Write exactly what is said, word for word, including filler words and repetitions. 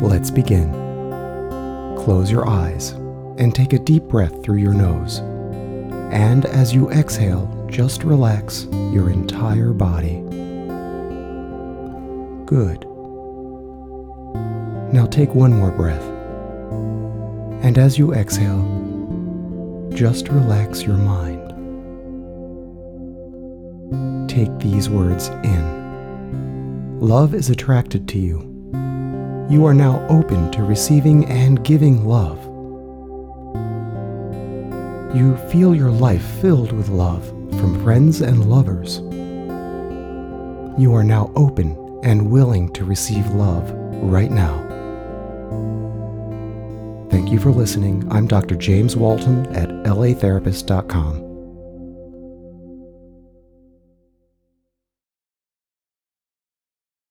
Let's begin. Close your eyes and take a deep breath through your nose. And as you exhale, just relax your entire body. Good. Now take one more breath. And as you exhale, just relax your mind. Take these words in. Love is attracted to you. You are now open to receiving and giving love. You feel your life filled with love from friends and lovers. You are now open and willing to receive love right now. Thank you for listening. I'm Doctor James Walton at L A therapist dot com.